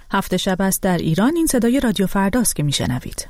هفت شب است در ایران. این صدای رادیو فرداست که میشنوید.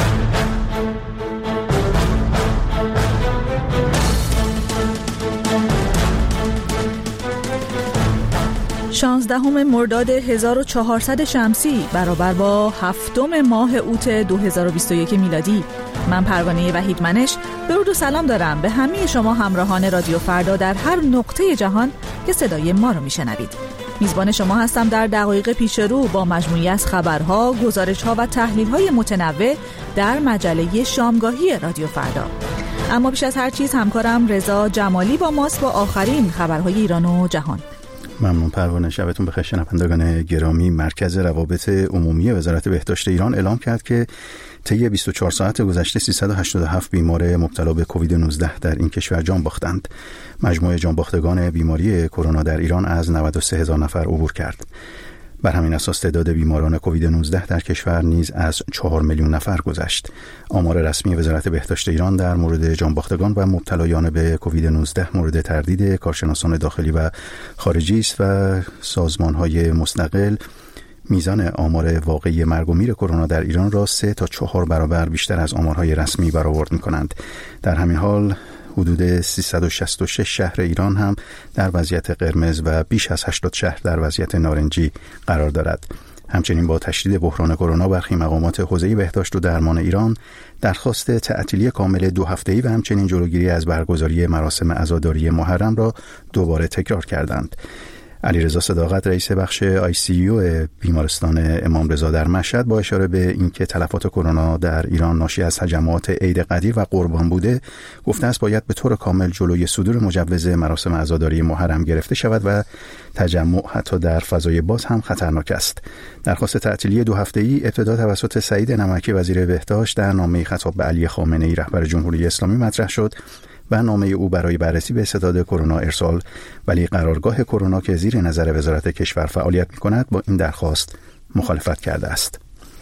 16 مرداد 1400 شمسی برابر با 7 ماه اوت 2021 میلادی. من پروانه وحیدمنش درود و سلام دارم به همه شما همراهان رادیو فردا در هر نقطه جهان که صدای ما رو میشنوید. میزبان شما هستم در دقایق پیش رو با مجموعی از خبرها، گزارش‌ها و تحلیل‌های متنوع در مجله شامگاهی رادیو فردا. اما بیش از هر چیز همکارم رضا جمالی با ماست با آخرین خبرهای ایران و جهان. ممنون پروانه. شبتون بخیر شنوندگان گرامی. مرکز روابط عمومی وزارت بهداشت ایران اعلام کرد که طی 24 ساعت گذشته 387 بیمار مبتلا به کووید 19 در این کشور جان باختند. مجموع جانباختگان بیماری کرونا در ایران از 93,000 نفر عبور کرد. بر همین اساس تعداد بیماران کووید 19 در کشور نیز از 4 میلیون نفر گذشت. آمار رسمی وزارت بهداشت ایران در مورد جانباختگان و مبتلایان به کووید 19 مورد تردید کارشناسان داخلی و خارجی است و سازمان‌های مستقل میزان آمار واقعی مرگ و میر کرونا در ایران را 3 تا 4 برابر بیشتر از آمارهای رسمی برآورد می‌کنند. در همین حال حدود 366 شهر ایران هم در وضعیت قرمز و بیش از 80 شهر در وضعیت نارنجی قرار دارد. همچنین با تشدید بحران کرونا برخی مقامات حوزه بهداشت و درمان ایران درخواست تعطیلی کامل 2 هفته‌ای و همچنین جلوگیری از برگزاری مراسم عزاداری محرم را دوباره تکرار کردند. علیرضا صداقت رئیس بخش ICU بیمارستان امام رضا در مشهد با اشاره به اینکه تلفات کرونا در ایران ناشی از تجمعات عید قدیر و قربان بوده، گفته است باید به طور کامل جلوی صدور مجوز مراسم عزاداری محرم گرفته شود و تجمع حتی در فضای باز هم خطرناک است. درخواست تعطیلی 2 هفته‌ای ابتدا توسط سعید نمکی وزیر بهداشت در نامه خطاب به علی خامنه‌ای رهبر جمهوری اسلامی مطرح شد و نامه او برای بررسی به ستاد کرونا ارسال، ولی قرارگاه کرونا که زیر نظر وزارت کشور فعالیت می‌کند با این درخواست مخالفت کرده است.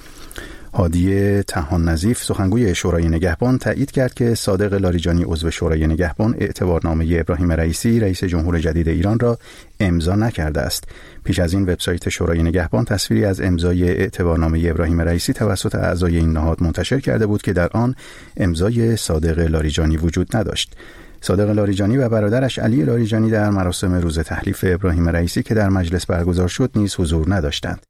هادی طحان نظیف سخنگوی شورای نگهبان تایید کرد که صادق لاریجانی عضو شورای نگهبان اعتبارنامه ابراهیم رئیسی رئیس جمهور جدید ایران را امضا نکرده است. پیش از این وبسایت شورای نگهبان تصویری از امضای اعتبارنامه ابراهیم رئیسی توسط اعضای این نهاد منتشر کرده بود که در آن امضای صادق لاریجانی وجود نداشت. صادق لاریجانی و برادرش علی لاریجانی در مراسم روز تحلیف ابراهیم رئیسی که در مجلس برگزار شد نیز حضور نداشتند.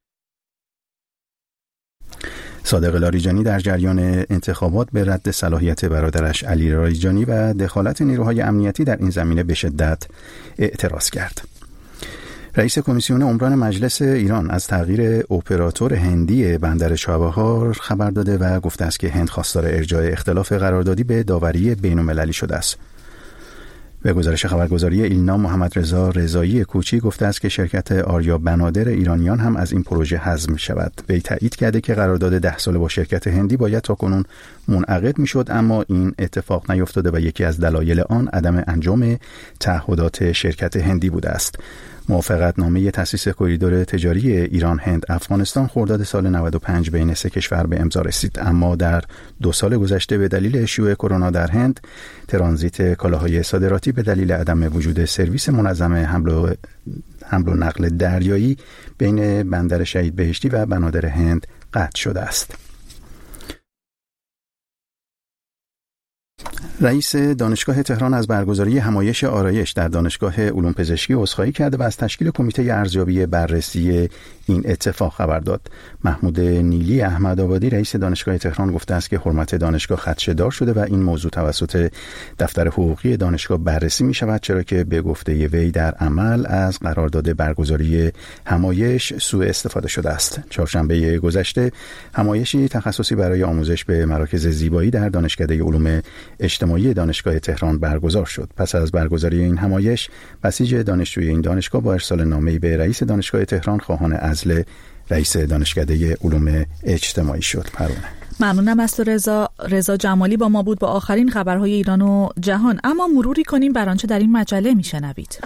صادق لاریجانی در جریان انتخابات به رد صلاحیت برادرش علی لاریجانی و دخالت نیروهای امنیتی در این زمینه به شدت اعتراض کرد. رئیس کمیسیون عمران مجلس ایران از تغییر اپراتور هندی بندر چابهار خبر داده و گفته است که هند خواستار ارجاع اختلاف قراردادی به داوری بین‌المللی شده است. به گزارش خبرگزاری ایلنا محمد رضا رضایی کوچی گفته است که شرکت آریا بنادر ایرانیان هم از این پروژه حذف می شود. وی تایید کرده که قرارداد 10 ساله با شرکت هندی باید تاکنون منعقد می شد، اما این اتفاق نیفتاده و یکی از دلایل آن عدم انجام تعهدات شرکت هندی بوده است. موافقتنامه تأسیس کریدور تجاری ایران هند افغانستان خرداد سال 95 بین سه کشور به امضا رسید، اما در 2 سال گذشته به دلیل شیوع کرونا در هند ترانزیت کالاهای صادراتی به دلیل عدم وجود سرویس منظم حمل و نقل دریایی بین بندر شهید بهشتی و بنادر هند قطع شده است. رئیس دانشگاه تهران از برگزاری همایش آرایش در دانشگاه علوم پزشکی عذرخواهی کرده و از تشکیل کمیته ارزیابی بررسی این اتفاق خبر داد. محمود نیلی احمدآبادی رئیس دانشگاه تهران گفته است که حرمت دانشگاه خدشه‌دار شده و این موضوع توسط دفتر حقوقی دانشگاه بررسی می شود، چرا که به گفته وی در عمل از قرارداد برگزاری همایش سوء استفاده شده است. چهارشنبه گذشته همایشی تخصصی برای آموزش به مراکز زیبایی در دانشکده علوم اجتماعی دانشگاه تهران برگزار شد. پس از برگزاری این همایش بسیج دانشجوی این دانشگاه با ارسال نامه‌ای به رئیس دانشگاه تهران خواهان عزل رئیس دانشکده علوم اجتماعی شد. پروانه. ممنونم از تو رضا جمالی با ما بود با آخرین خبرهای ایران و جهان. اما مروری کنیم بر آنچه در این مجله میشنوید.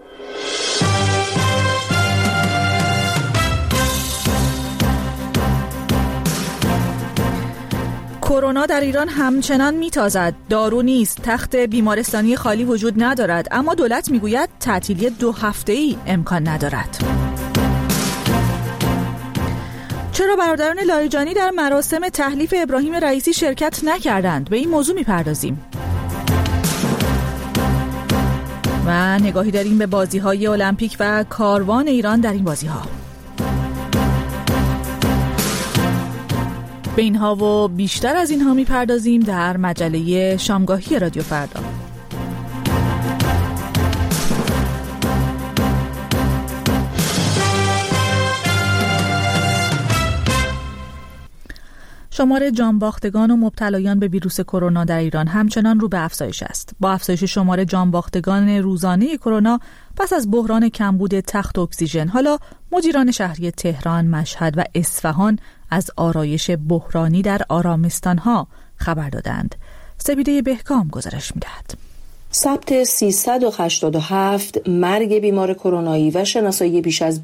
کرونا در ایران همچنان میتازد. دارو نیست، تخت بیمارستانی خالی وجود ندارد، اما دولت میگوید تعطیلی 2 هفته‌ای امکان ندارد. چرا برادران لاریجانی در مراسم تحلیف ابراهیم رئیسی شرکت نکردند؟ به این موضوع میپردازیم. و نگاهی داریم به بازی‌های المپیک و کاروان ایران در این بازی‌ها. به اینها و بیشتر از اینها میپردازیم در مجله شامگاهی رادیو فردا. شمار جانباختگان و مبتلایان به ویروس کرونا در ایران همچنان رو به افزایش است. با افزایش شمار جانباختگان روزانه کرونا پس از بحران کمبود تخت اکسیژن، حالا مدیران شهری تهران، مشهد و اصفهان از آرایش بحرانی در آرامستان‌ها خبر دادند. سپیده بهکام گزارش می‌دهد. ثبت 387 مرگ بیمار کرونایی و شناسایی بیش از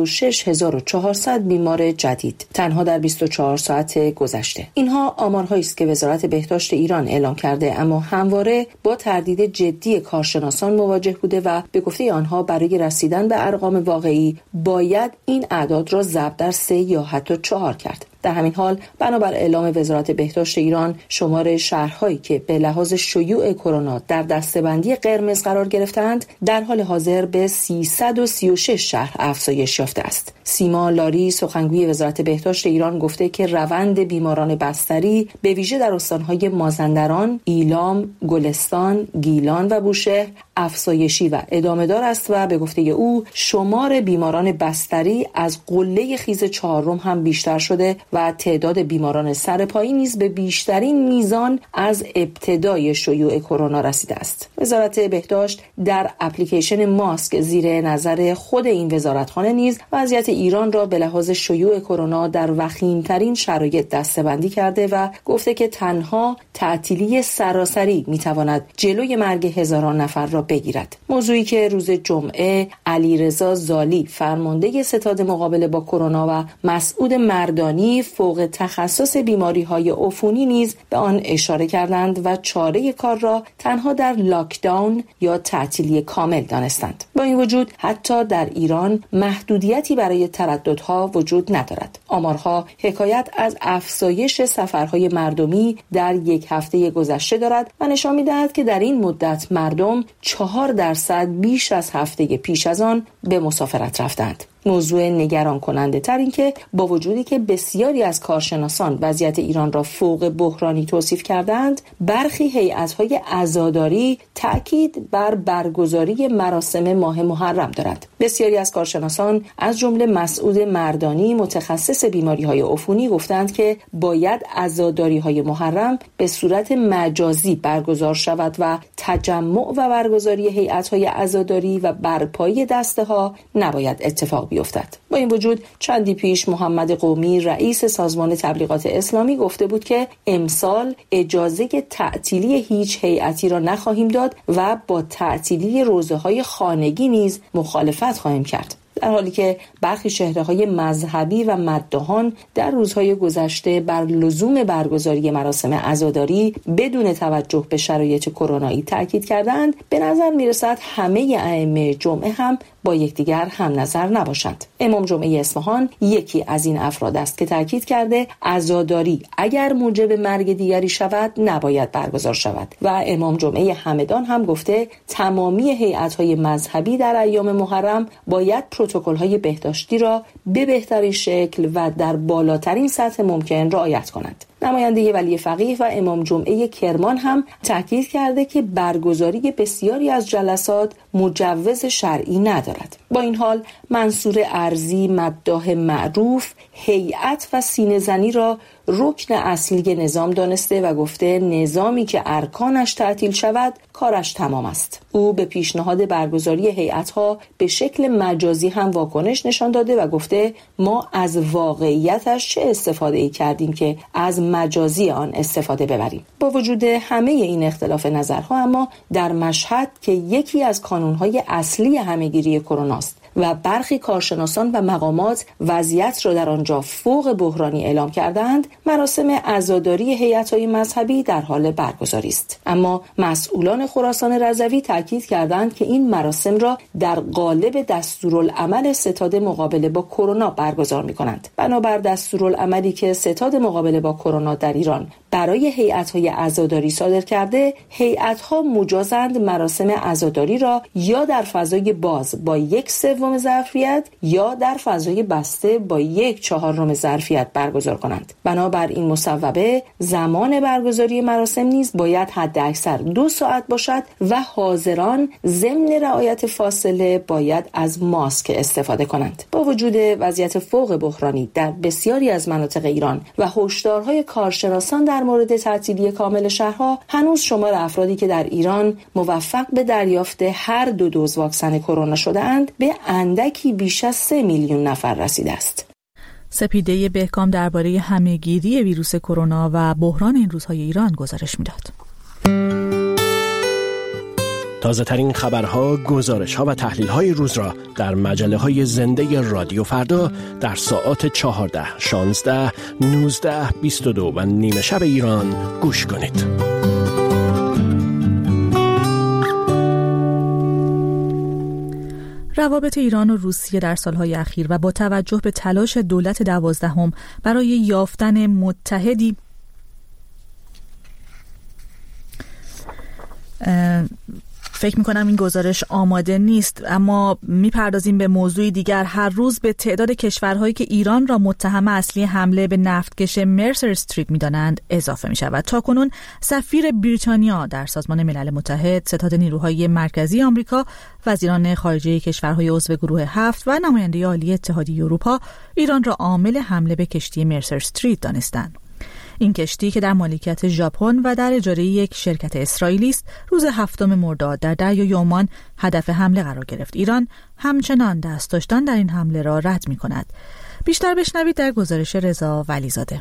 26400 بیمار جدید تنها در 24 ساعت گذشته. اینها آمارهایی است که وزارت بهداشت ایران اعلام کرده، اما همواره با تردید جدی کارشناسان مواجه بوده و به گفته آنها برای رسیدن به ارقام واقعی باید این اعداد را ضرب در 3 یا حتی 4 کرد. در همین حال بنابر اعلام وزارت بهداشت ایران، شمار شهرهایی که به لحاظ شیوع کرونا در دسته‌بندی قرمز قرار گرفتند در حال حاضر به 336 شهر افزایش یافته است. سیما لاری، سخنگوی وزارت بهداشت ایران، گفته که روند بیماران بستری به ویژه در استان‌های مازندران، ایلام، گلستان، گیلان و بوشهر افزایشی و ادامه دار است و به گفته او شمار بیماران بستری از قله خیز 4 هم بیشتر شده و تعداد بیماران سرپایی نیز به بیشترین میزان از ابتدای شیوع کرونا رسیده است. وزارت بهداشت در اپلیکیشن ماسک زیر نظر خود این وزارتخانه نیز وضعیت ایران را به لحاظ شیوع کرونا در وخیم‌ترین شرایط دسته‌بندی کرده و گفته که تنها تعطیلی سراسری میتواند جلوی مرگ هزاران نفر را بگیرد. موضوعی که روز جمعه علیرضا زالی، فرمانده ستاد مقابله با کرونا و مسعود مردانی، فوق تخصص بیماری‌های عفونی نیز به آن اشاره کردند و چاره کار را تنها در لاکداون یا تعطیلی کامل دانستند. با این وجود حتی در ایران محدودیتی برای ترددها وجود ندارد. آمارها حکایت از افزایش سفرهای مردمی در یک هفته گذشته دارد و نشان می‌دهد که در این مدت مردم 4% بیش از هفته پیش از آن به مسافرت رفتند. موضوع نگران کننده تر این که با وجودی که بسیاری از کارشناسان وضعیت ایران را فوق بحرانی توصیف کردند، برخی هیئت‌های عزاداری تأکید بر برگزاری مراسم ماه محرم دارند. بسیاری از کارشناسان از جمله مسعود مردانی، متخصص بیماری‌های عفونی، گفتند که باید عزاداری‌های محرم به صورت مجازی برگزار شود و تجمع و برگزاری هیئت‌های عزاداری و برپایی دسته‌ها نباید اتفاق بیفتد. با این وجود چندی پیش محمد قومی، رئیس سازمان تبلیغات اسلامی، گفته بود که امسال اجازه تعطیلی هیچ هیئتی را نخواهیم داد و با تعطیلی روزه‌های خانگی نیز مخالفت خواهیم کرد. در حالی که برخی چهره‌های مذهبی و مداحان در روزهای گذشته بر لزوم برگزاری مراسم عزاداری بدون توجه به شرایط کرونایی تاکید کردند، به نظر می‌رسد همه ائمه جمعه هم با یکدیگر هم نظر نباشند. امام جمعه اصفهان یکی از این افراد است که تاکید کرده عزاداری اگر موجب مرگ دیگری شود نباید برگزار شود و امام جمعه همدان هم گفته تمامی هیئت‌های مذهبی در ایام محرم باید پروتکل‌های بهداشتی را به بهترین شکل و در بالاترین سطح ممکن رعایت کنند. نماینده ولی فقیه و امام جمعه کرمان هم تاکید کرده که برگزاری بسیاری از جلسات مجوز شرعی ندارد. با این حال منصور ارزی، مداح معروف، هیئت و سینه‌زنی را رکن اصلی نظام دانسته و گفته نظامی که ارکانش تعطیل شود کارش تمام است. او به پیشنهاد برگزاری هیئت‌ها به شکل مجازی هم واکنش نشان داده و گفته ما از واقعیتش چه استفاده‌ای کردیم که از مجازی آن استفاده ببریم. با وجود همه این اختلاف نظرها، اما در مشهد که یکی از کانون‌های اصلی همه‌گیری کرونا است و برخی کارشناسان و مقامات وضعیت را در آنجا فوق بحرانی اعلام کردند، مراسم عزاداری هیئت‌های مذهبی در حال برگزاری است. اما مسئولان خراسان رضوی تاکید کردند که این مراسم را در قالب دستورالعمل ستاد مقابله با کرونا برگزار می‌کنند. بنابر دستورالعملی که ستاد مقابله با کرونا در ایران برای هیئت‌های عزاداری صادر کرده، هیئت‌ها مجازند مراسم عزاداری را یا در فضای باز با 1/3 ظرفیت یا در فضای بسته با 1/4 ظرفیت برگزار کنند. بنابر این مصوبه زمان برگزاری مراسم نیز باید حداکثر 2 ساعت باشد و حاضران ضمن رعایت فاصله باید از ماسک استفاده کنند. با وجود وضعیت فوق بحرانی در بسیاری از مناطق ایران و هشدارهای کارشناسان در مورد تعطیلی کامل شهرها، هنوز شمار افرادی که در ایران موفق به دریافت هر 2 دوز واکسن کرونا شده‌اند به اندکی بیش از 3 میلیون نفر رسیده است. سپیده بهکام درباره همه‌گیری ویروس کرونا و بحران این روزهای ایران گزارش می‌داد. تازه ترین خبرها، گزارش‌ها و تحلیل‌های روز را در مجله‌های زنده رادیو فردا در ساعات 14، 16، 19، 22 و نیمه شب ایران گوش کنید. روابط ایران و روسیه در سالهای اخیر و با توجه به تلاش دولت 12 برای یافتن متحدی فکر میکنم این گزارش آماده نیست، اما میپردازیم به موضوعی دیگر. هر روز به تعداد کشورهایی که ایران را متهم اصلی حمله به نفتکش مرسر استریت میدانند اضافه میشود. تاکنون سفیر بریتانیا در سازمان ملل متحد، ستاد نیروهای مرکزی آمریکا، وزیران خارجه کشورهای عضو گروه 7 و نماینده عالی اتحادیه اروپا ایران را عامل حمله به کشتی مرسر استریت دانستند. این کشتی که در مالکیت ژاپن و در اجاره یک شرکت اسرائیلی است، روز 7 مرداد در دریای عمان هدف حمله قرار گرفت. ایران همچنان دست داشتن در این حمله را رد می‌کند. بیشتر بشنوید در گزارش رضا ولیزاده.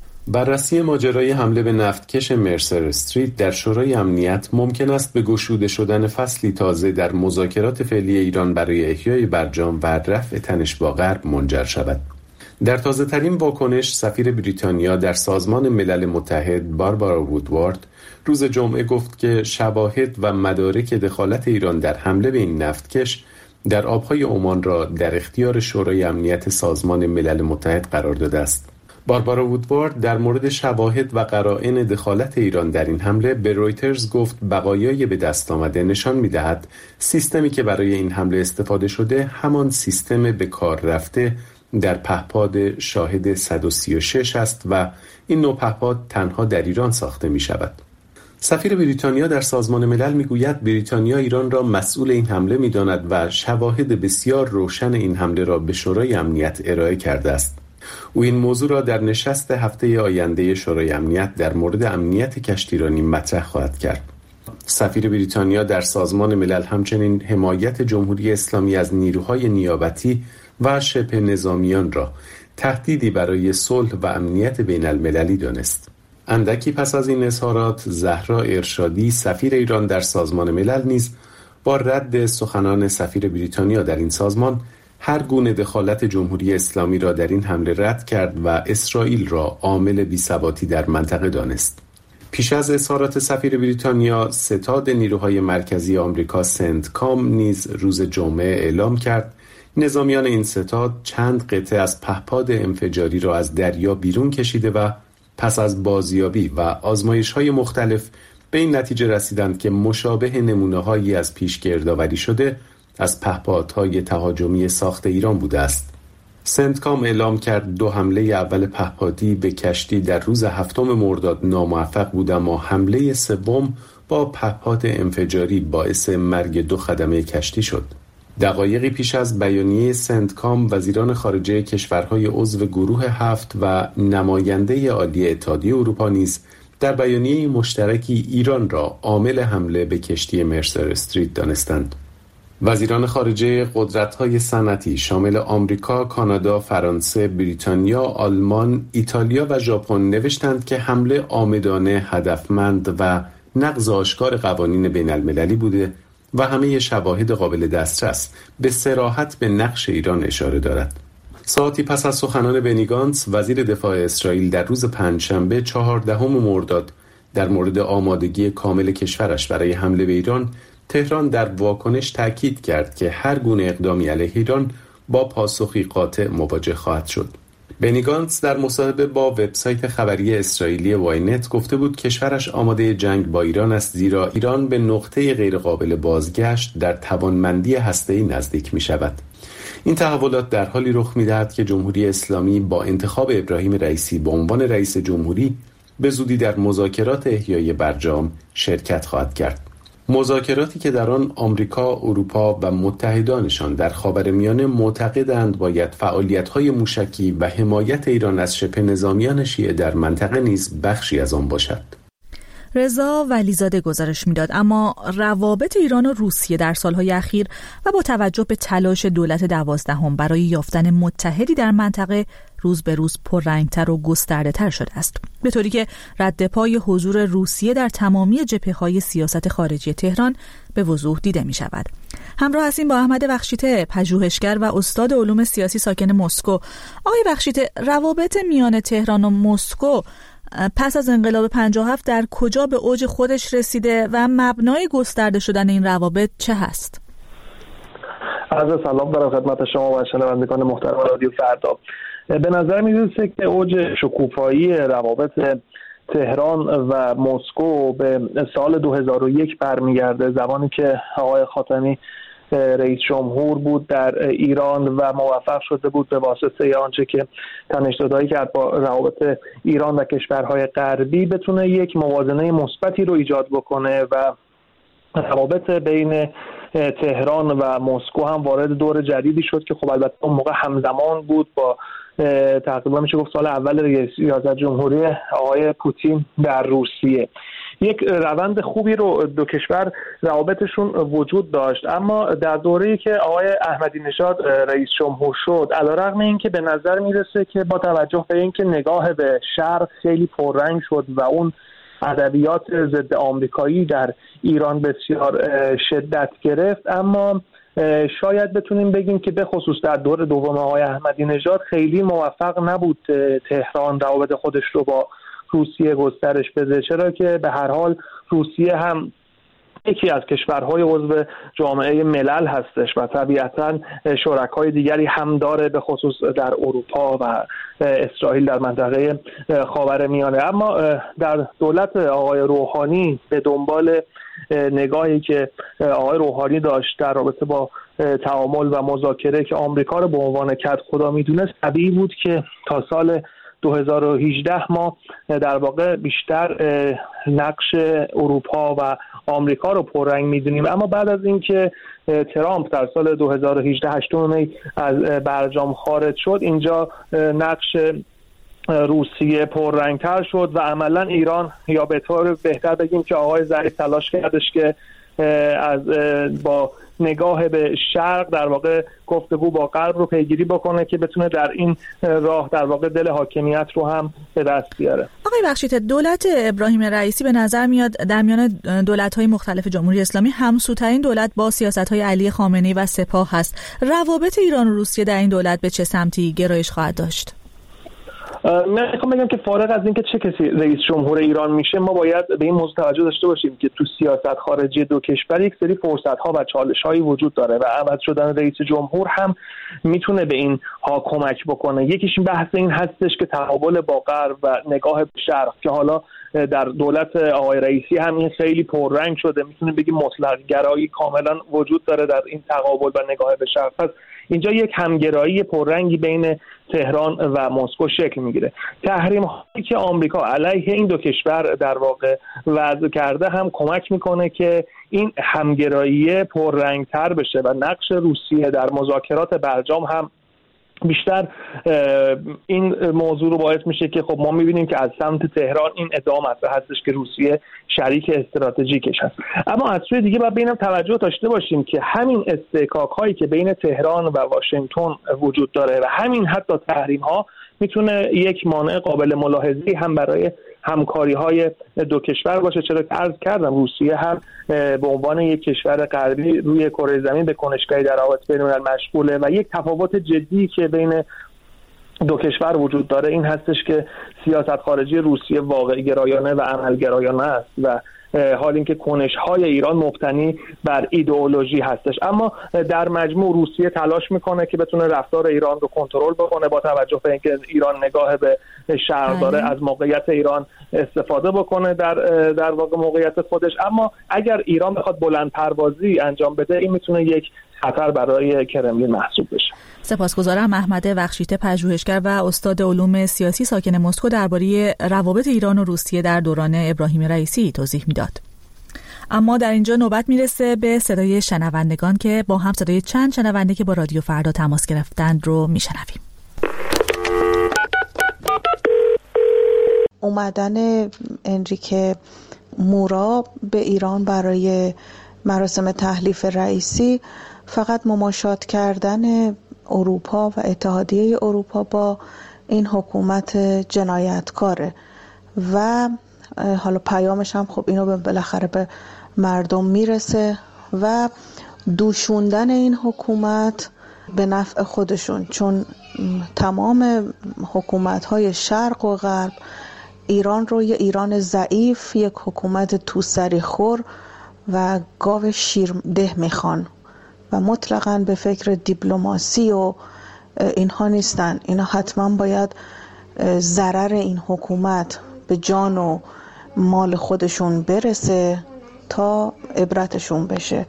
بررسی ماجرای حمله به نفتکش مرسر استریت در شورای امنیت ممکن است به گشوده شدن فصلی تازه در مذاکرات فعلی ایران برای احیای برجام و رفع تنش با غرب منجر شود. در تازه ترین واکنش، سفیر بریتانیا در سازمان ملل متحد باربارا وودوارد روز جمعه گفت که شواهد و مدارک دخالت ایران در حمله به این نفتکش در آبهای عمان را در اختیار شورای امنیت سازمان ملل متحد قرار داده است. باربارا وودوارد در مورد شواهد و قرائن دخالت ایران در این حمله به رویترز گفت بقایای به دست آمده نشان می‌دهد سیستمی که برای این حمله استفاده شده همان سیستم به کار رفته در پهپاد شاهد 136 است و این نوع پهپاد تنها در ایران ساخته می شود. سفیر بریتانیا در سازمان ملل می گوید بریتانیا ایران را مسئول این حمله می داند و شواهد بسیار روشن این حمله را به شورای امنیت ارائه کرده است. او این موضوع را در نشست هفته آینده شورای امنیت در مورد امنیت کشتیرانی مطرح خواهد کرد. سفیر بریتانیا در سازمان ملل همچنین حمایت جمهوری اسلامی از نیروهای نیابتی و شبه نظامیان را تهدیدی برای صلح و امنیت بین المللی دانست. اندکی پس از این اظهارات، زهرا ارشادی سفیر ایران در سازمان ملل نیز با رد سخنان سفیر بریتانیا در این سازمان هر گونه دخالت جمهوری اسلامی را در این حمله رد کرد و اسرائیل را عامل بی‌ثباتی در منطقه دانست. پیش از اظهارات سفیر بریتانیا، ستاد نیروهای مرکزی آمریکا سنتکام نیز روز جمعه اعلام کرد نظامیان این ستاد چند قطعه از پهپاد انفجاری را از دریا بیرون کشیده و پس از بازیابی و آزمایش‌های مختلف به این نتیجه رسیدند که مشابه نمونه‌هایی از پیش گردآوری شده از پهپادهای تهاجمی ساخت ایران بوده است. سنتکام اعلام کرد 2 حمله اول پهپادی به کشتی در روز 7 مرداد ناموفق بود، اما حمله سوم با پهپاد انفجاری باعث مرگ 2 خدمه کشتی شد. دقایقی پیش از بیانیه سنتکام، وزیران خارجه کشورهای عضو گروه 7 و نماینده عالی اتحادیه اروپا نیز در بیانیه مشترکی ایران را عامل حمله به کشتی مرسر استریت دانستند. وزیران خارجه قدرت‌های صنعتی شامل آمریکا، کانادا، فرانسه، بریتانیا، آلمان، ایتالیا و ژاپن نوشتند که حمله عامدانه، هدفمند و نقض آشکار قوانین بین المللی بوده و همه شواهد قابل دسترس به صراحت به نقش ایران اشاره دارد. ساعتی پس از سخنان بنی گانتز، وزیر دفاع اسرائیل در روز پنجشنبه 14 مرداد در مورد آمادگی کامل کشورش برای حمله به ایران، تهران در واکنش تاکید کرد که هر گونه اقدامی علیه ایران با پاسخی قاطع مواجه خواهد شد. بنی گانتز در مصاحبه با وبسایت خبری اسرائیلی واینت گفته بود کشورش آماده جنگ با ایران است، زیرا ایران به نقطه غیرقابل بازگشت در توانمندی هسته‌ای نزدیک می شود. این تحولات در حالی رخ می دهد که جمهوری اسلامی با انتخاب ابراهیم رئیسی به عنوان رئیس جمهوری به زودی در مذاکرات احیای برجام شرکت خواهد کرد. مذاکراتی که در آن آمریکا، اروپا و متحدانشان در خاورمیانه معتقدند باید فعالیت‌های موشکی و حمایت ایران از شبه نظامیان شیعه در منطقه نیز بخشی از آن باشد. رضا ولیزاده گزارش میداد. اما روابط ایران و روسیه در سالهای اخیر و با توجه به تلاش دولت 12 برای یافتن متحدی در منطقه روز به روز پررنگتر و گسترده‌تر شده است، به طوری که رد پای حضور روسیه در تمامی جبهه‌های سیاست خارجی تهران به وضوح دیده می شود. همراه هستیم با احمد بخشیته، پژوهشگر و استاد علوم سیاسی ساکن مسکو. آقای بخشیته، روابط میان تهران و مسکو پس از انقلاب 57 در کجا به اوج خودش رسیده و مبنای گسترده شدن این روابط چه هست؟ عرض سلام دارم خدمت شما و شنوندگان محترم رادیو فردا. به نظر می‌رسه که اوج شکوفایی روابط تهران و مسکو به سال 2001 برمیگرده، زمانی که آقای خاتمی رئیس جمهور بود در ایران و موفق شده بود به واسطه آنچه که تنش‌زدایی کرد با روابط ایران و کشورهای غربی بتونه یک موازنه مثبتی رو ایجاد بکنه و روابط بین تهران و مسکو هم وارد دور جدیدی شد که خب البته اون موقع همزمان بود با تقریبا میشه گفت سال اول ریاست جمهوری آقای پوتین در روسیه. یک روند خوبی رو دو کشور روابطشون وجود داشت، اما در دوره‌ای که آقای احمدی نژاد رئیس جمهور شد، علیرغم اینکه به نظر میرسه که با توجه به اینکه نگاه به شرق خیلی پررنگ شد و اون ادبیات ضد آمریکایی در ایران بسیار شدت گرفت، اما شاید بتونیم بگیم که به خصوص در دور دوم آقای احمدی نژاد خیلی موفق نبود تهران روابط خودش رو با روسیه گسترش بده، چرا که به هر حال روسیه هم یکی از کشورهای عضو جامعه ملل هستش و طبیعتاً شرکای دیگری هم داره، به خصوص در اروپا و اسرائیل در منطقه خاورمیانه. اما در دولت آقای روحانی به دنبال نگاهی که آقای روحانی داشت در رابطه با تعامل و مذاکره که آمریکا رو به عنوان کدخدا میدونست، طبیعی بود که تا سال 2018 ما در واقع بیشتر نقش اروپا و آمریکا رو پررنگ می‌دونیم. اما بعد از اینکه ترامپ در سال 2018 8 می از برجام خارج شد، اینجا نقش روسیه پررنگ‌تر شد و عملاً ایران، یا به طور بهتر بگیم که آقای ظریف تلاش کردش که از با نگاه به شرق در واقع گفتگو با غرب رو پیگیری بکنه که بتونه در این راه در واقع دل حاکمیت رو هم به دست بیاره. آقای بخشیده، دولت ابراهیم رئیسی به نظر میاد در میان دولت‌های مختلف جمهوری اسلامی همسوترین دولت با سیاست‌های علی خامنه‌ای و سپاه هست. روابط ایران و روسیه در این دولت به چه سمتی گرایش خواهد داشت؟ من میخوام بگم که فارغ از اینکه چه کسی رئیس جمهور ایران میشه، ما باید به این موضوع توجه داشته باشیم که تو سیاست خارجی دو کشور یک سری فرصت‌ها و چالش‌هایی وجود داره و عوض شدن رئیس جمهور هم میتونه به این ها کمک بکنه. یکیش بحث این هستش که تقابل با غرب و نگاه به شرق که حالا در دولت آقای رئیسی هم این خیلی پررنگ شده، میتونه بگیم مطلق گرایی کاملا وجود داره در این تقابل و نگاه به شرق. پس اینجا یک همگرایی پررنگی بین تهران و مسکو شکل میگیره. تحریم هایی که آمریکا علیه این دو کشور در واقع وضع کرده هم کمک میکنه که این همگرایی پررنگتر بشه و نقش روسیه در مذاکرات برجام هم بیشتر این موضوع رو باعث میشه که خب ما میبینیم که از سمت تهران این ادعا مطرح هستش که روسیه شریک استراتژیکش هست. اما از سوی دیگه باید بینم توجه داشته باشیم که همین استحکاک هایی که بین تهران و واشنگتن وجود داره و همین حتی تحریم ها میتونه یک مانع قابل ملاحظه‌ای هم برای همکاری‌های دو کشور باشه، چرا که عرض کردم روسیه هم به عنوان یک کشور غربی روی کره زمین به کنشگری در روابط بین‌الملل مشغوله و یک تفاوت جدی که بین دو کشور وجود داره این هستش که سیاست خارجی روسیه واقع گرایانه و عمل گرایانه است و حال اینکه کنش‌های ایران مبتنی بر ایدئولوژی هستش. اما در مجموع روسیه تلاش میکنه که بتونه رفتار ایران رو کنترل بکنه، با توجه به اینکه ایران نگاه به شرق داره از موقعیت ایران استفاده بکنه در واقع موقعیت خودش. اما اگر ایران بخواد بلند پروازی انجام بده این میتونه یک خطر برای کرملین محسوب بشه. سپاسگزارم. احمد بخشیته، پژوهشگر و استاد علوم سیاسی ساکن مسکو، درباره روابط ایران و روسیه در دوران ابراهیم رئیسی توضیح میداد. اما در اینجا نوبت میرسه به صدای شنوندگان که با هم صدای چند شنونده که با رادیو فردا تماس گرفتند رو میشنویم. اومدن انریکه مورا به ایران برای مراسم تحلیف رئیسی فقط مماشات کردن اروپا و اتحادیه اروپا با این حکومت جنایتکاره و حالا پیامش هم خب اینو بالاخره به مردم میرسه و دوشوندن این حکومت به نفع خودشون، چون تمام حکومت‌های شرق و غرب ایران رو یه ایران ضعیف، یک حکومت توسری خور و گاو شیرده میخوان و مطلقاً به فکر دیپلماسی و اینها نیستن. اینا حتما باید ضرر این حکومت به جان و مال خودشون برسه تا عبرتشون بشه.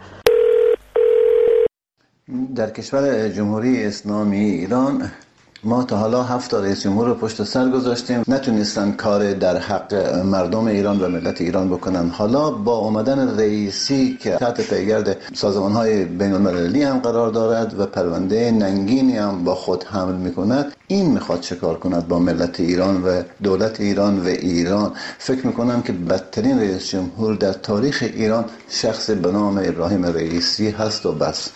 در کشور جمهوری اسلامی ایران ما تا حالا 7 رئیس جمهور رو پشت سر گذاشتیم، نتونستن کار در حق مردم ایران و ملت ایران بکنن. حالا با آمدن رئیسی که تحت پیگرد سازمان‌های بین‌المللی هم قرار دارد و پرونده ننگینی هم با خود حمل می‌کند، این می‌خواد چه کار کند با ملت ایران و دولت ایران و ایران. فکر می‌کنم که بدترین رئیس جمهور در تاریخ ایران شخص به نام ابراهیم رئیسی هست و بس.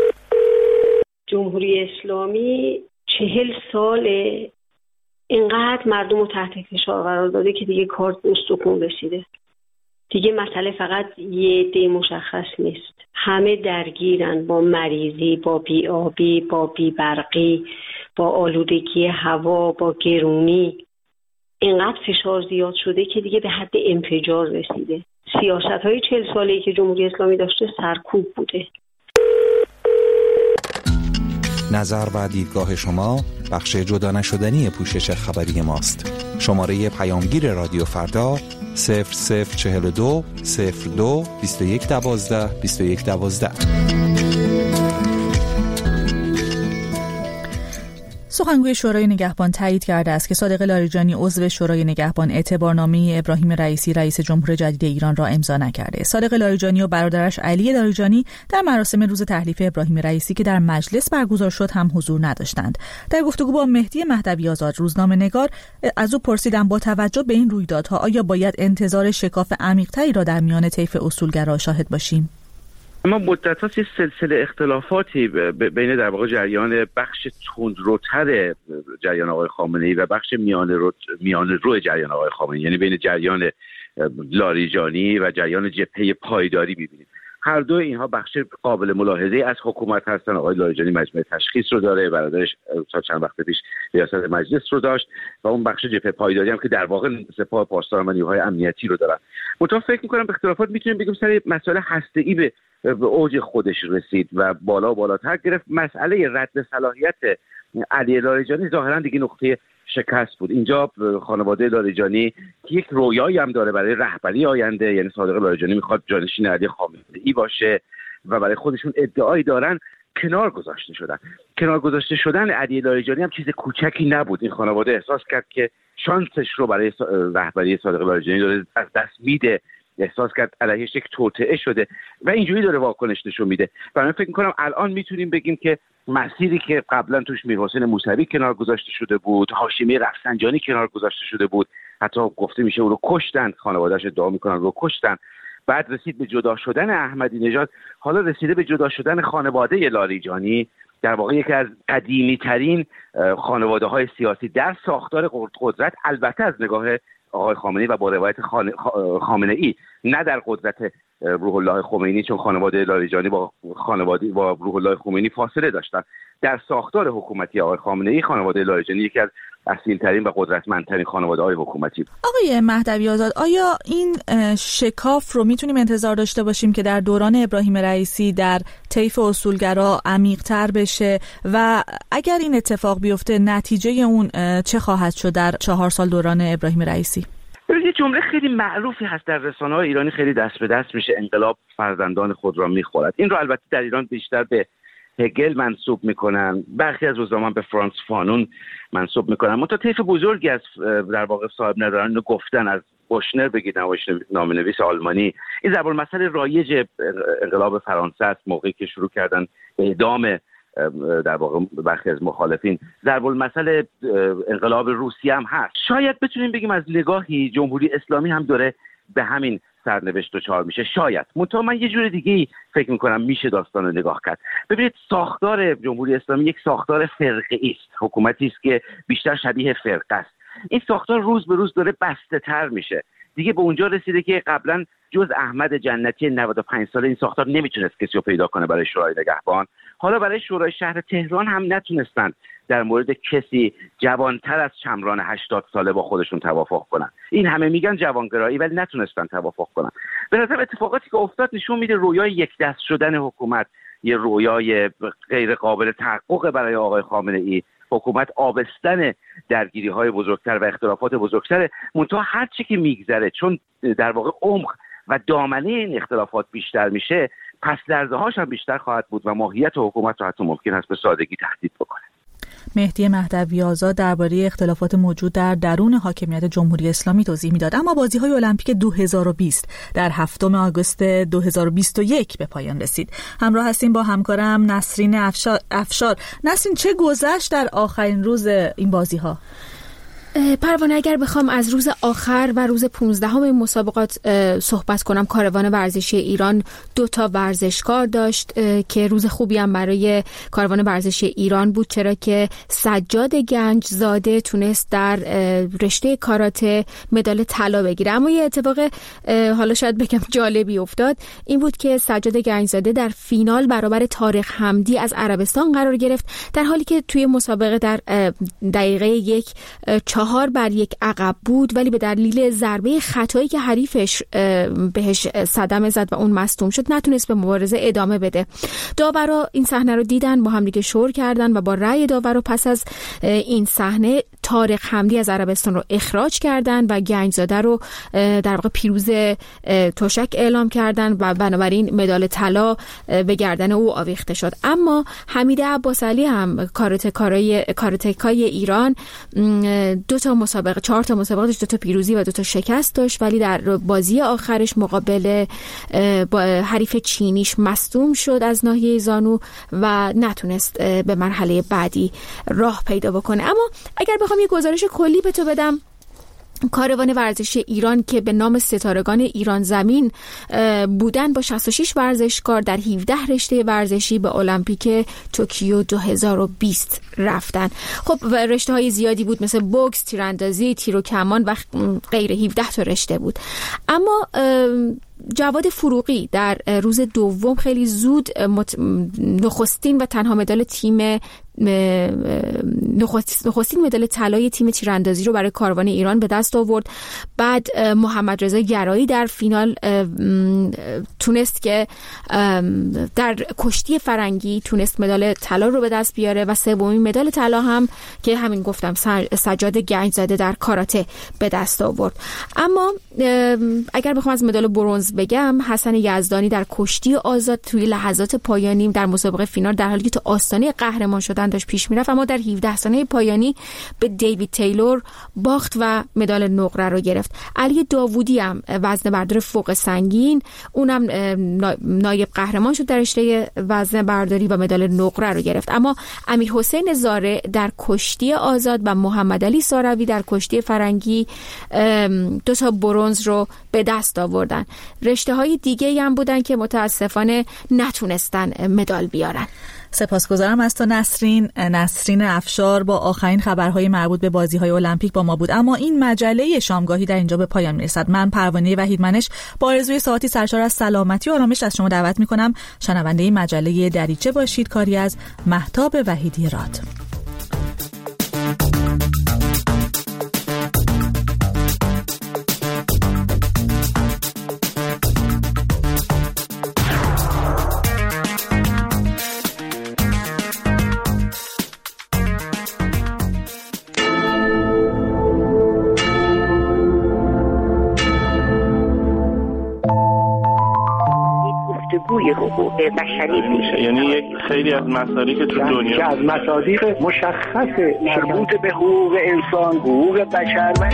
جمهوری اسلامی 40 سال اینقدر مردم رو تحت فشار قرار داده که دیگه کار به استکون رسیده. دیگه مسئله فقط یه عده مشخص نیست، همه درگیرن با مریضی، با بی‌آبی، با بی‌برقی، با آلودگی هوا، با گرونی. اینقدر فشار زیاد شده که دیگه به حد انفجار رسیده. سیاست‌های 40 ساله‌ای که جمهوری اسلامی داشته سرکوب بوده. نظر و دیدگاه شما بخش جدا نشدنی پوشش خبری ماست. شماره پیامگیر رادیو فردا 0042 02 21 12 21 12. سخنگوی شورای نگهبان تایید کرده است که صادق لاریجانی عضو شورای نگهبان اعتبارنامه ابراهیم رئیسی رئیس جمهور جدید ایران را امضا نکرده. صادق لاریجانی و برادرش علی لاریجانی در مراسم روز تحلیف ابراهیم رئیسی که در مجلس برگزار شد هم حضور نداشتند. در گفتگو با مهدی مهدوی آزاد روزنامه‌نگار از او پرسیدم با توجه به این رویدادها آیا باید انتظار شکاف عمیق‌تری را در میان طیف اصولگرا شاهد باشیم؟ اما مدت‌ها یه سلسله اختلافاتی بین در واقع جریان بخش تندروتر جریان آقای خامنه‌ای و بخش میانه‌رو جریان آقای خامنه‌ای، یعنی بین جریان لاریجانی و جریان جبهه پایداری می‌بینیم. هر دو اینها بخش قابل ملاحظه از حکومت هستن. آقای لاریجانی مجمع تشخیص رو داره، برادرش تا چند وقت پیش ریاست مجلس رو داشت و اون بخش جبهه پایداری هم که در واقع سپاه پاسداران و نیروهای امنیتی رو دارن. منتها فکر می‌کنم به اختلافات میتونیم بگیم سر مسائل هسته‌ای به اوج خودش رسید و بالاتر گرفت. مسئله رد صلاحیت علی لاریجانی ظاهرا دیگه نقطه شکست بود. اینجا خانواده لاریجانی که یک رویایی هم داره برای رهبری آینده، یعنی صادق لاریجانی میخواد جانشین علی خامنه‌ای باشه و برای خودشون ادعایی دارن، کنار گذاشته شدن علی لاریجانی هم چیز کوچکی نبود. این خانواده احساس کرد که شانسش رو برای رهبری صادق لاریجانی داره از دست میده، احساس کرد علیهش یک توطئه شده و اینجوری داره واکنش نشون میده. و من فکر میکنم الان میتونیم بگیم که مسیری که قبلا توش میرحسین موسوی کنار گذاشته شده بود، هاشمی رفسنجانی کنار گذاشته شده بود، حتی گفته میشه او رو کشتن، خانواده‌اش ادعا میکنن رو کشتن، بعد رسید به جدا شدن احمدی نژاد، حالا رسیده به جدا شدن خانواده لاریجانی در واقع یکی از قدیمی ترین خانواده های سیاسی در ساختار قدرت، البته از نگاه آقای خامنه‌ای و با روایت خامنه‌ای، نه در قدرت روح الله خمینی، چون خانواده لاریجانی با روح الله خمینی فاصله داشتن. در ساختار حکومتی آقای خامنه‌ای، خانواده لاریجانی یکی از اصیل‌ترین و قدرتمندترین خانواده‌های حکومتی. آقای مهدوی آزاد، آیا این شکاف رو میتونیم انتظار داشته باشیم که در دوران ابراهیم رئیسی در طیف اصولگرا عمیق‌تر بشه و اگر این اتفاق بیفته نتیجه اون چه خواهد شد در 4 سال دوران ابراهیم رئیسی؟ یه جمله خیلی معروفی هست در رسانه‌های ایرانی، خیلی دست به دست میشه: انقلاب فرزندان خود را میخورد. این رو البته در ایران بیشتر به هگل منسوب میکنن، برخی از روزنامه‌ها به فرانس فانون منسوب میکنن. منتها طیف بزرگی از در واقع صاحب نظران گفتن، از بوشنر بگید، نامه‌نویس آلمانی، این ضرب المثل رایج انقلاب فرانسه است. موقعی که شروع کردن اعدام در واقع برخی از مخالفین، ضرب المثل انقلاب روسیه هم هست. شاید بتونیم بگیم از نگاهی جمهوری اسلامی هم داره به همین سرنوشت دچار میشه، شاید. منتها من یه جور دیگه فکر میکنم میشه داستان رو نگاه کرد. ببینید، ساختار جمهوری اسلامی یک ساختار فرقه‌ای است، حکومتی است که بیشتر شبیه فرقه است. این ساختار روز به روز داره بسته تر میشه. دیگه به اونجا رسیده که قبلا جز احمد جنتی 95 ساله این ساختار نمیتونست کسی رو پیدا کنه برای شورای نگهبان. حالا برای شورای شهر تهران هم نتونستن در مورد کسی جوانتر از شمران 80 ساله با خودشون توافق کنن. این همه میگن جوانگرایی، ولی نتونستن توافق کنن. به نظر اتفاقاتی که افتاد نشون میده رویای یک دست شدن حکومت یه رویای غیر قابل تحقق برای آقای خامنه‌ای. حکومت آبستن درگیری‌های بزرگتر و اختلافات بزرگتر، منتها هر چی که میگذره، چون در واقع عمق و دامنه این اختلافات بیشتر میشه، پس لرزه‌هاش هم بیشتر خواهد بود و ماهیت حکومت رو حتی ممکن است به سادگی تهدید بکنه. مهدی مهدوی آزاد درباره اختلافات موجود در درون حاکمیت جمهوری اسلامی توضیح میداد. اما بازی‌های المپیک 2020 در 7 آگوست 2021 به پایان رسید. همراه هستیم با همکارم نسرین افشار. نسرین، چه گذشت در آخرین روز این بازی‌ها؟ پروانه، اگر بخوام از روز آخر و روز 15 این مسابقات صحبت کنم، کاروان ورزشی ایران 2 ورزشکار داشت که روز خوبی هم برای کاروان ورزشی ایران بود، چرا که سجاد گنجزاده تونست در رشته کاراته مدال طلا بگیره. اما یه اتفاق حالا شاید بگم جالبی افتاد، این بود که سجاد گنجزاده در فینال برابر طارق حمدی از عربستان قرار گرفت، در حالی که توی مسابقه در دقیقه 4-1 عقب بود، ولی به دلیل ضربه خطایی که حریفش بهش صدمه زد و اون مصدوم شد نتونست به مبارزه ادامه بده. داورا این صحنه رو دیدن، با هم دیگه شور کردن و با رأی داورا پس از این صحنه طارق حمدی از عربستان رو اخراج کردن و گنجزاده رو در واقع پیروز تشک اعلام کردن و بنابراین مدال طلا به گردن او آویخته شد. اما حمید عباسعلی هم کاراتکای ایران 4 مسابقه داشت، 2 پیروزی و 2 شکست داشت، ولی در بازی آخرش مقابل با حریف چینیش مصدوم شد از ناحیه زانو و نتونست به مرحله بعدی راه پیدا بکنه. اما اگر بخوام یه گزارش کلی به تو بدم، کاروان ورزشی ایران که به نام ستارگان ایران زمین بودن با 66 ورزشکار در 17 رشته ورزشی به المپیک توکیو 2020 رفتن. خب رشته های زیادی بود، مثل بوکس، تیراندازی، تیر و کمان و غیره. 17 تا رشته بود. اما جواد فروغی در روز دوم خیلی زود نخستین و تنها مدال نخستین مدال طلای تیم تیراندازی رو برای کاروان ایران به دست آورد. بعد محمد رضا گرایی در فینال تونست که در کشتی فرنگی تونست مدال طلا رو به دست بیاره و سومین مدال طلا هم که همین گفتم سجاد گنجزاده در کاراته به دست آورد. اما اگر بخوام از مدال برنز بگم، حسن یزدانی در کشتی آزاد توی لحظات پایانی در مسابقه فینال در حالی که تو آستانه قهرمان شدن داشت پیش میرفت، اما در 17 ثانیه پایانی به دیوید تیلور باخت و مدال نقره رو گرفت. علی داوودی هم وزن بردار فوق سنگین، اونم نایب قهرمان شد در رشته وزن برداری و مدال نقره رو گرفت. اما امیر حسین زاره در کشتی آزاد و محمد علی ساروی در کشتی فرنگی 2 برنز رو به دست آوردن. رشته های دیگه هم بودن که متاسفانه نتونستن مدال بیارن. سپاسگزارم از تو نسرین افشار با آخرین خبرهای مربوط به بازی‌های المپیک با ما بود. اما این مجله شامگاهی در اینجا به پایان میرسد. من پروانه وحیدمنش با آرزوی ساعتی سرشار از سلامتی و آرامش از شما دعوت میکنم شنونده مجله دریچه باشید. کاری از مهتاب وحیدی راد. حقوق بشری میشه، یعنی یک خیلی از مسائلی که تو دنیا که از مصادیق مشخص مربوط به حقوق انسان، حقوق بشر و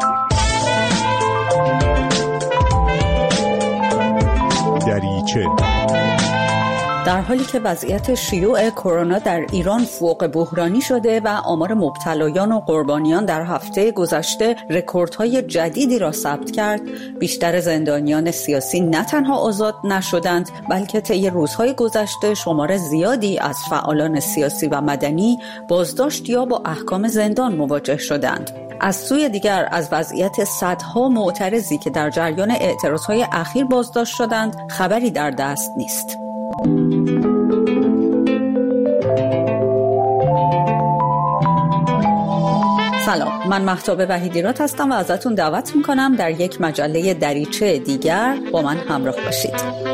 دریچه. در حالی که وضعیت شیوع کرونا در ایران فوق بحرانی شده و آمار مبتلایان و قربانیان در هفته گذشته رکوردهای جدیدی را ثبت کرد، بیشتر زندانیان سیاسی نه تنها آزاد نشدند، بلکه طی روزهای گذشته شمار زیادی از فعالان سیاسی و مدنی بازداشت یا با احکام زندان مواجه شدند. از سوی دیگر از وضعیت صدها معترضی که در جریان اعتراضهای اخیر بازداشت شدند خبری در دست نیست. سلام، من مهتاب وحیدی راد هستم و ازتون دعوت میکنم در یک مجله دریچه دیگر با من همراه باشید.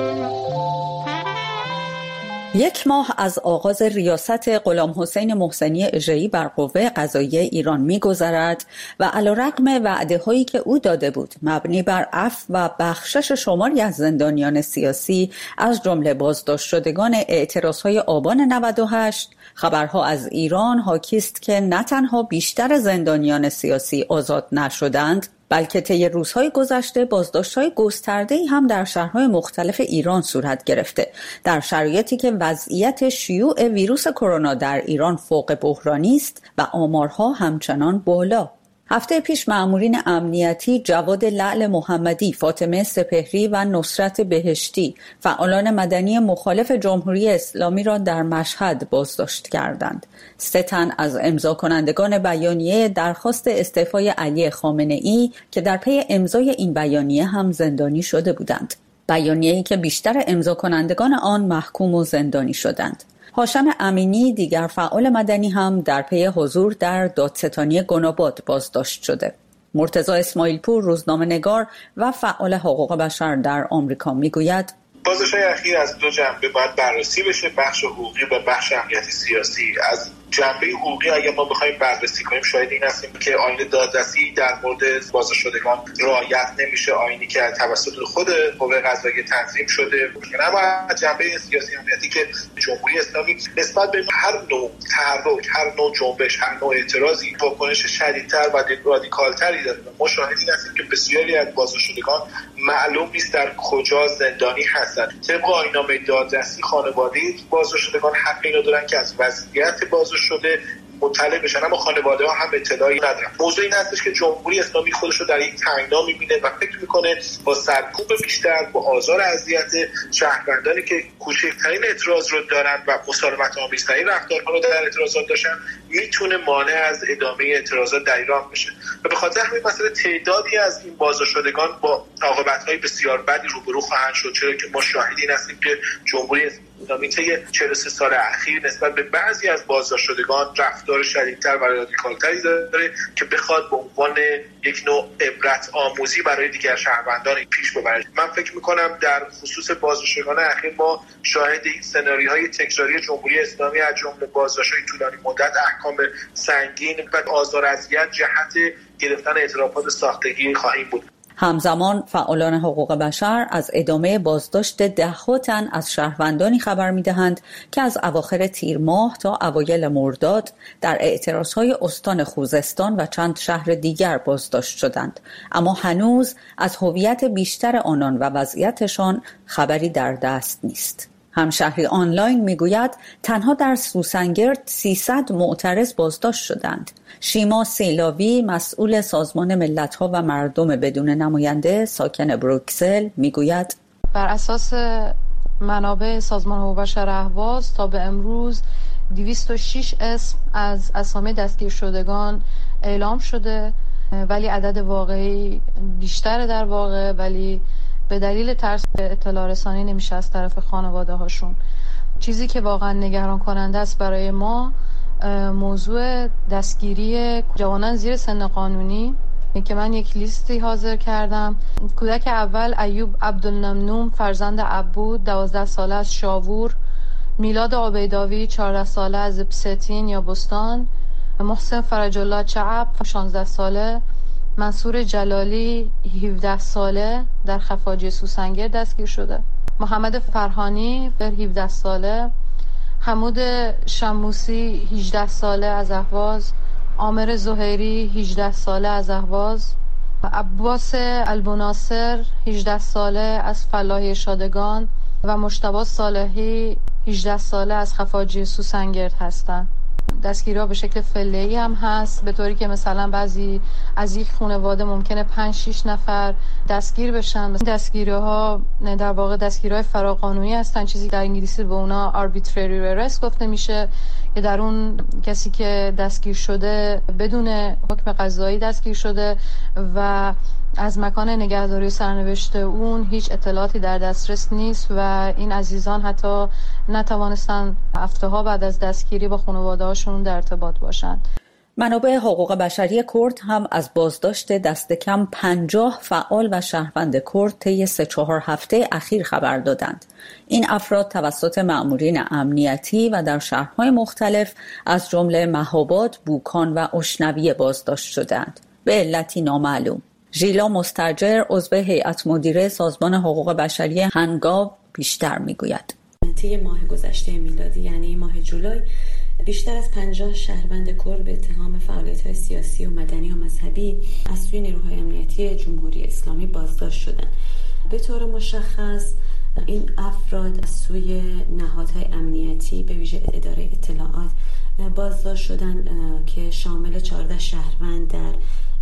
یک ماه از آغاز ریاست غلام حسین محسنی اژه‌ای بر قوه قضاییه ایران می‌گذرد و علیرغم وعده‌هایی که او داده بود مبنی بر عفو و بخشش شماری از زندانیان سیاسی از جمله بازداشت شدگان اعتراضهای آبان 98، خبرها از ایران حاکی است که نه تنها بیشتر زندانیان سیاسی آزاد نشدند، بلکه طی روزهای گذشته بازداشت‌های گسترده‌ای هم در شهرهای مختلف ایران صورت گرفته، در شرایطی که وضعیت شیوع ویروس کرونا در ایران فوق بحرانی است و آمارها همچنان بالا. هفته پیش مأمورین امنیتی جواد لعل محمدی، فاطمه سپهری و نصرت بهشتی، فعالان مدنی مخالف جمهوری اسلامی را در مشهد بازداشت کردند. 3 تن از امضا کنندگان بیانیه درخواست استعفای علی خامنه‌ای که در پی امضای این بیانیه هم زندانی شده بودند. بیانیه‌ای که بیشتر امضا کنندگان آن محکوم و زندانی شدند. هاشم امینی، دیگر فعال مدنی، هم در پی حضور در دادستانی گناباد بازداشت شده. مرتضی اسماعیلپور، روزنامه‌نگار و فعال حقوق بشر در آمریکا، میگوید بازداشت‌های اخیر از 2 جنبه باید بررسی بشه، بخش حقوقی و بخش امنیتی سیاسی. از جنبه حقوقی اگه ما بخوایم بررسی کنیم شاید این هستیم که آیین دادرسی در مورد بازداشت شدگان رعایت نمیشه، آیینی که توسط خود قوه قضاییه تنظیم شده. اما از جنبه سیاسی امنیتی که جمهوری اسلامی نسبت به هر نوع تحرک، هر نوع جنبش، هر نوع اعتراضی واکنش شدیدتر و رادیکالتری داره. ما شاهدین هستیم که بسیاری از بازداشت شدگان معلوم نیست در کجا زندانی هستند. طبق آیین‌نامه دادرسی خانواده بازداشت شدگان حق اینو دارن که از وضعیت بازداشت شده مطلع بشن، اما خانواده ها هم اطلاعی ندارن. موضوع این هستش که جمهوری اسلامی خودش رو در یک تنگنا میبینه و فکر میکنه با سرکوب بیشتر، با آزار اذیت شهروندانی که کوچکترین اعتراض رو دارن و مسالمت آمیزترین رفتارها رو در اعتراضات داشتن میتونه مانع از ادامه اعتراضات در ایران بشه. و به خاطر همین مسئله تعدادی از این بازداشت شدگان با عاقبت‌های بسیار بدی روبرو خواهند شد، چرا که ما شاهدین هستیم که جمهوری اسلامی طی 43 سال اخیر نسبت به بعضی از بازداشت شدگان رفتار شدیدتر و رادیکالتری داره که بخواد به عنوان یک نوع عبرت آموزی برای دیگر شهروندان پیش ببره. من فکر می‌کنم در خصوص بازداشت شدگان اخیر ما شاهد این سناریوهای تکراری جمهوری اسلامی از جمله بازداشت‌های طولانی مدت، احکام سنگین و آزار اذیت جهت گرفتن اعترافات ساختگی خواهیم بود. همزمان فعالان حقوق بشر از ادامه بازداشت 10 تن از شهروندانی خبر می‌دهند که از اواخر تیر ماه تا اوایل مرداد در اعتراضهای استان خوزستان و چند شهر دیگر بازداشت شدند، اما هنوز از هویت بیشتر آنان و وضعیتشان خبری در دست نیست. همشهری آنلاین میگوید تنها در سوسنگرد 300 معترض بازداشت شدند. شیما سیلاوی، مسئول سازمان ملت‌ها و مردم بدون نماینده ساکن بروکسل، میگوید بر اساس منابع سازمان حقوق بشر اهواز تا به امروز 206 اسم از اسامی دستگیر شدگان اعلام شده، ولی عدد واقعی بیشتره در واقع، ولی به دلیل ترس اطلاع رسانی نمیشه از طرف خانواده هاشون. چیزی که واقعا نگران کننده است برای ما موضوع دستگیری جوانان زیر سن قانونی که من یک لیستی حاضر کردم. کودک اول ایوب عبدالنمنوم فرزند عبود 12 ساله از شاوور، میلاد عبیداوی 14 ساله از پستین یا بستان، محسن فرج الله چعب 16 ساله، منصور جلالی 17 ساله در خفاجی سوسنگر دستگیر شده، محمد فرهانی 17 ساله، حمود شموسی 18 ساله از اهواز، عامر زهیری 18 ساله از اهواز، عباس البناصر 18 ساله از فلاحی شادگان و مجتبی صالحی 18 ساله از خفاجی سوسنگرد هستند. دستگیری‌ها به شکل فعلی هم هست، به طوری که مثلا بعضی از یک خانواده ممکنه 5-6 نفر دستگیر بشن. دستگیری‌ها در واقع دستگیری‌های فراقانونی هستن، چیزی در انگلیسی به اونا arbitrary arrest گفته میشه، که در اون کسی که دستگیر شده بدون حکم قضایی دستگیر شده و از مکان نگهداری و سرنوشت اون هیچ اطلاعاتی در دسترس نیست و این عزیزان حتی نتوانستن هفته‌ها بعد از دستگیری با خانواده‌هاشون در ارتباط باشند. منابع حقوق بشری کرد هم از بازداشت دست کم 50 فعال و شهروند کرد طی 3-4 هفته اخیر خبر دادند. این افراد توسط مأمورین امنیتی و در شهرهای مختلف از جمله مهاباد، بوکان و اشنویه بازداشت شدند به علتی نامعلوم. ژیلا مستاجر عضو هیئت مدیره سازمان حقوق بشری هنگاو بیشتر میگوید. طی ماه گذشته میلادی یعنی ماه جولای بیشتر از 50 شهروند کرد به اتهام فعالیت‌های سیاسی و مدنی و مذهبی از سوی نیروهای امنیتی جمهوری اسلامی بازداشت شدند. به طور مشخص این افراد از سوی نهادهای امنیتی به ویژه اداره اطلاعات بازداشت شدند که شامل 14 شهروند در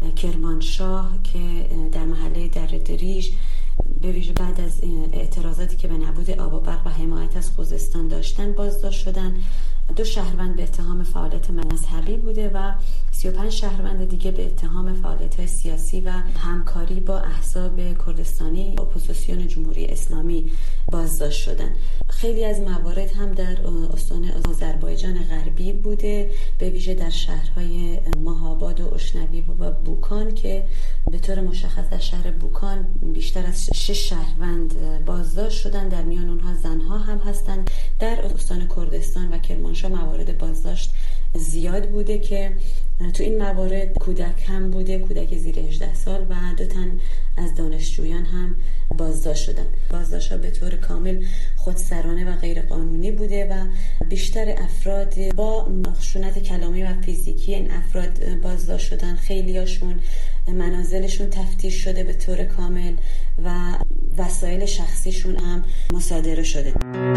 کرمانشاه که در محله دره دریج به ویژه بعد از اعتراضاتی که به نبود آب و برق و حمایت از خوزستان داشتن بازداشت شدن. 2 شهروند به اتهام فعالیت مذهبی بوده و 35 شهروند دیگه به اتهام فعالیت‌های سیاسی و همکاری با احزاب کردستانی اپوزیسیون جمهوری اسلامی بازداشت شدن. خیلی از موارد هم در استان آذربایجان غربی بوده، به ویژه در شهرهای مهاباد و اشنوی و بوکان که به طور مشخص در شهر بوکان بیشتر از 6 شهروند بازداشت شدن، در میان اونها زنها هم هستند. در استان کردستان و کرمانشاه موارد بازداشت زیاد بوده که تو این موارد کودک هم بوده، کودک زیر 18 سال و 2 تن از دانشجویان هم بازداشت شدن. بازداشت‌ها به طور کامل خودسرانه و غیر قانونی بوده و بیشتر افراد با خشونت کلامی و فیزیکی این افراد بازداشت شدن. خیلیاشون منازلشون تفتیش شده به طور کامل و وسایل شخصیشون هم مصادره شده.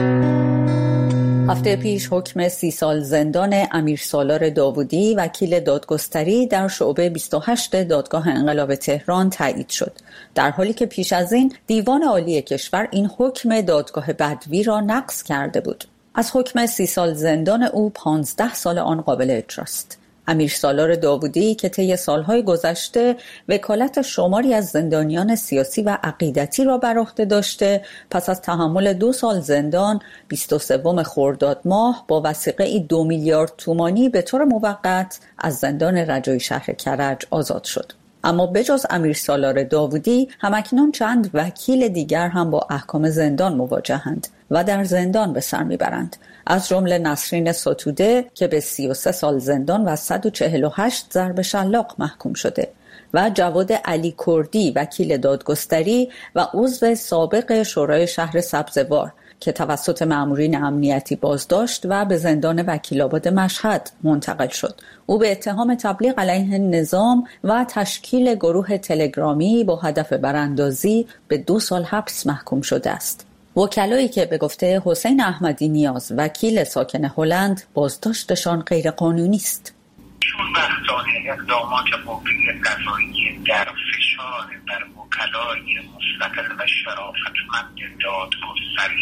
هفته پیش حکم 30 سال زندان امیرسالار داوودی وکیل دادگستری در شعبه 28 دادگاه انقلاب تهران تایید شد، در حالی که پیش از این دیوان عالی کشور این حکم دادگاه بدوی را نقض کرده بود. از حکم 30 سال زندان او 15 سال آن قابل اجراست. امیرسالار داوودی که طی سالهای گذشته وکالت شماری از زندانیان سیاسی و عقیدتی را بر عهده داشته، پس از تحمل 2 سال زندان 23 خرداد ماه با وثیقه 2 میلیارد تومانی به طور موقت از زندان رجایی شهر کرج آزاد شد. اما بجز امیرسالار داوودی همکنون چند وکیل دیگر هم با احکام زندان مواجهند و در زندان به سر میبرند، از جمله نسرین ستوده که به 33 سال زندان و 148 ضرب شلاق محکوم شده و جواد علی کردی وکیل دادگستری و عضو سابق شورای شهر سبزوار که توسط مأمورین امنیتی بازداشت و به زندان وکیل‌آباد مشهد منتقل شد. او به اتهام تبلیغ علیه نظام و تشکیل گروه تلگرامی با هدف براندازی به 2 سال حبس محکوم شده است. وکلایی که به گفته حسین احمدی نیاز وکیل ساکن هلند بازداشتشان غیر قانونی است. چون بحثان اقدامات قوه قضاییه در فشار بر وکلای مستقل و شرافتمند دادگستری بیشتر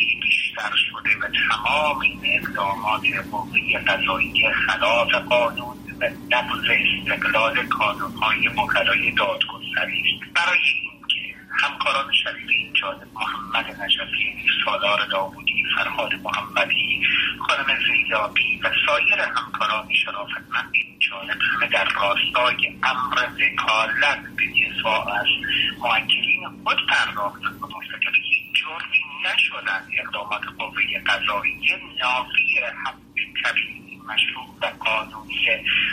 بیشتر شده و تمام این اقدامات قوه قضاییه خلاف قانون و نقض استقلال کانون‌های وکلای دادگستری برای اینکه همکاران شریف این جانب محمد نجفی، سالار داوودی، فرهاد محمدی، خانم زیدابی و سایر همکاران شرافتمند این جانب همه در راستای امر وکالت به دفاع از موکلین خود پرداختند و مرتکب هیچ جرمی نشدند. اقدامات قوه قضاییه نافی حق طبیعی مشروع و قانونی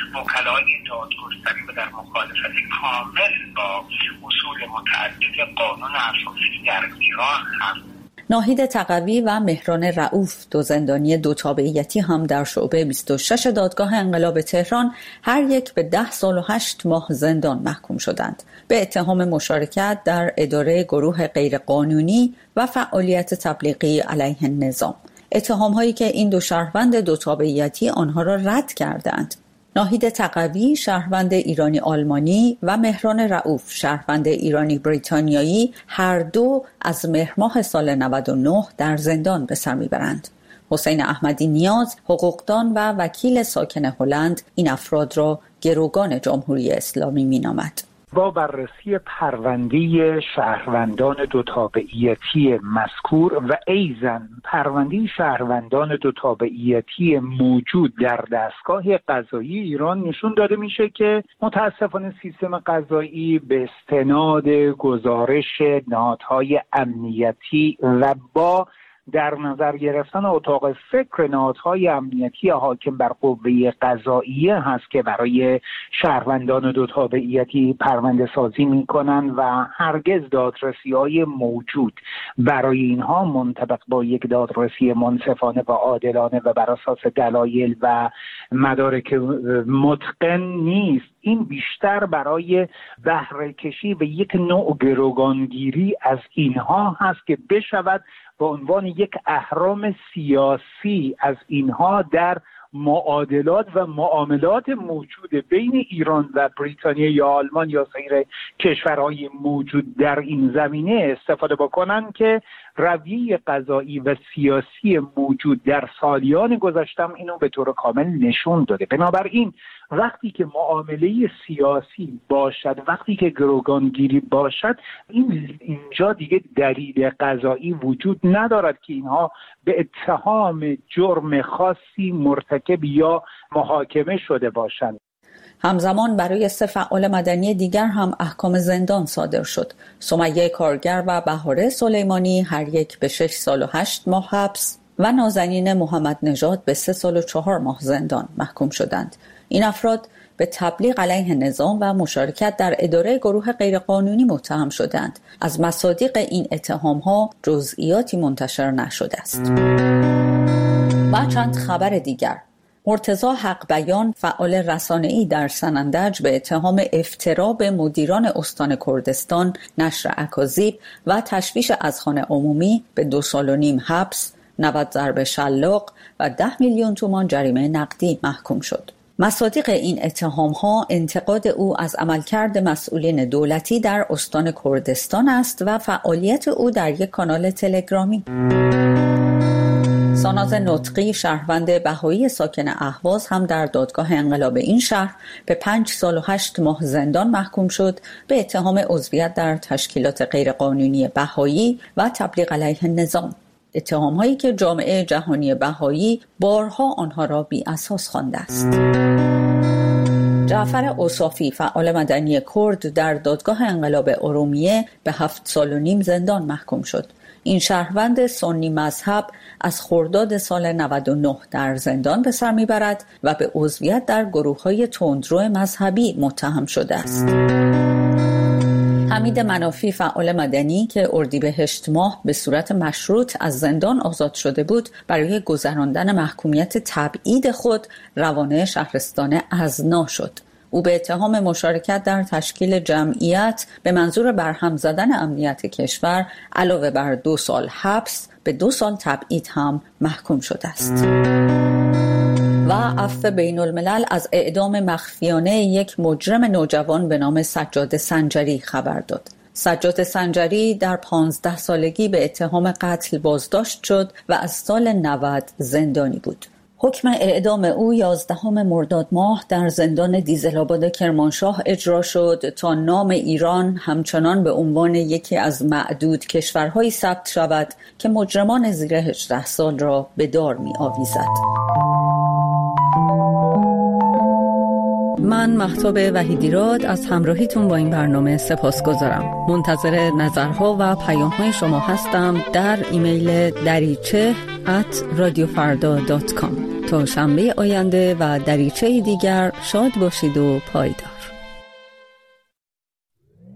وکلای دادگستری و در مخالفت کامل با اصول متعدد قانون اساسی در ایران هست. ناهید تقوی و مهران رؤوف، دو زندانی دو تابعیتی هم در شعبه 26 دادگاه انقلاب تهران، هر یک به 10 سال و 8 ماه زندان محکوم شدند به اتهام مشارکت در اداره گروه غیرقانونی و فعالیت تبلیغی علیه نظام. اتهام هایی که این دو شهروند دو تابعیتی آنها را رد کردند. ناهید تقوی شهروند ایرانی آلمانی و مهران رؤوف شهروند ایرانی بریتانیایی هر دو از مهر ماه سال 99 در زندان به سر میبرند. حسین احمدی نیاز، حقوقدان و وکیل ساکن هلند، این افراد را گروگان جمهوری اسلامی مینامد. با بررسی پرونده شهروندان دو تابعیتی مذکور و ایضاً پرونده شهروندان دو تابعیتی موجود در دستگاه قضایی ایران نشون داده میشه که متاسفانه سیستم قضایی به استناد گزارش نهادهای امنیتی و با در نظر گرفتن اتاق فکر نهادهای امنیتی حاکم بر قوه قضاییه هست که برای شهروندان دو تابعیتی پرونده سازی میکنن و هرگز دادرسی‌های موجود برای اینها منطبق با یک دادرسی منصفانه و عادلانه و بر اساس دلایل و مدارک متقن نیست. این بیشتر برای بهره کشی و یک نوع گروگانگیری از اینها هست که بشود به عنوان یک اهرم سیاسی از اینها در معادلات و معاملات موجود بین ایران و بریتانیا یا آلمان یا سایر کشورهای موجود در این زمینه استفاده بکنن که رویه قضایی و سیاسی موجود در سالیان گذشتم اینو به طور کامل نشون داده. بنابراین وقتی که معامله سیاسی باشد، وقتی که گروگانگیری باشد، اینجا دیگه دلیل قضایی وجود ندارد که اینها به اتهام جرم خاصی مرتکب یا محاکمه شده باشند. همزمان برای 3 فعال مدنی دیگر هم احکام زندان صادر شد. سمیه کارگر و بهاره سلیمانی هر یک به 6 سال و 8 ماه حبس و نازنین محمد نژاد به 3 سال و 4 ماه زندان محکوم شدند. این افراد به تبلیغ علیه نظام و مشارکت در اداره گروه غیرقانونی متهم شدند. از مصادیق این اتهام‌ها جزئیاتی منتشر نشده است. و چند خبر دیگر. مرتضی حق بیان، فعال رسانه‌ای در سنندج، به اتهام افترا به مدیران استان کردستان، نشر اکاذیب و تشویش اذهان عمومی به 2.5 سال حبس، 90 ضرب شلاق و 10 میلیون تومان جریمه نقدی محکوم شد. مصادیق این اتهام‌ها انتقاد او از عملکرد مسئولین دولتی در استان کردستان است و فعالیت او در یک کانال تلگرامی. ساناز نطقی، شهروند بهایی ساکن اهواز، هم در دادگاه انقلاب این شهر به 5 سال و 8 ماه زندان محکوم شد به اتهام عضویت در تشکیلات غیرقانونی بهایی و تبلیغ علیه نظام. اتهام‌هایی که جامعه جهانی بهایی بارها آنها را بی اساس خوانده است. جعفر اوصافی، فعال مدنی کرد، در دادگاه انقلاب ارومیه به 7 سال و نیم زندان محکوم شد. این شهروند سنی مذهب از خرداد سال 99 در زندان به سر میبرد و به عضویت در گروه‌های تندرو مذهبی متهم شده است. حمید منافی، فعال مدنی که اردیبهشت ماه به صورت مشروط از زندان آزاد شده بود، برای گذراندن محکومیت تبعید خود روانه شهرستان ازنا شد. او به اتهام مشارکت در تشکیل جمعیت به منظور برهم زدن امنیت کشور علاوه بر 2 سال حبس به 2 سال تبعید هم محکوم شده است. و عفو بین الملل از اعدام مخفیانه یک مجرم نوجوان به نام سجاد سنجری خبر داد. سجاد سنجری در 15 سالگی به اتهام قتل بازداشت شد و از سال 90 زندانی بود. حکم اعدام او 11 مرداد ماه در زندان دیزل‌آباد کرمانشاه اجرا شد تا نام ایران همچنان به عنوان یکی از معدود کشورهایی ثبت شود که مجرمان زیر 18 سال را به دار می‌آویزد. من مهتاب وحیدیراد از همراهیتون با این برنامه سپاسگزارم. منتظر نظرها و پیام‌های شما هستم در ایمیل dariche@radiofarda.com. تا شنبه آینده و دریچه دیگر شاد باشید و پایدار.